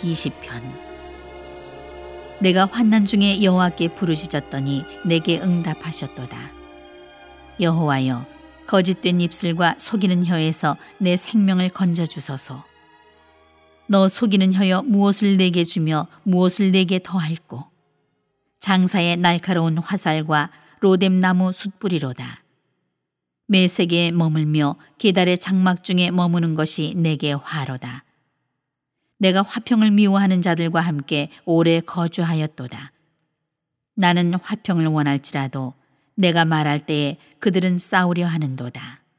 120편. 내가 환난 중에 여호와께 부르짖었더니 내게 응답하셨도다. 여호와여, 거짓된 입술과 속이는 혀에서 내 생명을 건져주소서. 너 속이는 혀여 무엇을 내게 주며 무엇을 내게 더할꼬. 장사의 날카로운 화살과 로뎀나무 숯불이로다. 매색에 머물며 계달의 장막 중에 머무는 것이 내게 화로다. 내가 화평을 미워하는 자들과 함께 오래 거주하였도다. 나는 화평을 원할지라도 내가 말할 때에 그들은 싸우려 하는도다.